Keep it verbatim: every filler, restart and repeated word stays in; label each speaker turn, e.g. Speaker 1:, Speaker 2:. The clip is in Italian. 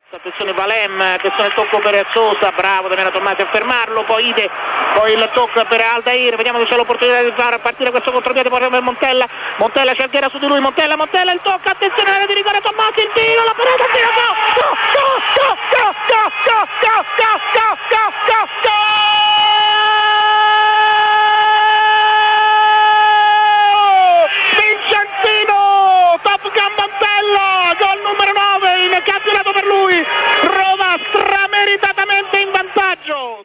Speaker 1: Attenzione Valem, attenzione il tocco per Sosa, bravo Damiano Tommasi a fermarlo, poi Ide, poi il tocco per Aldair, vediamo se c'è l'opportunità di far partire questo contropiede poi per Montella, Montella cercherà su di lui, Montella, Montella il tocco, attenzione alla di rigore Tommasi, il tiro, la parata, il tiro,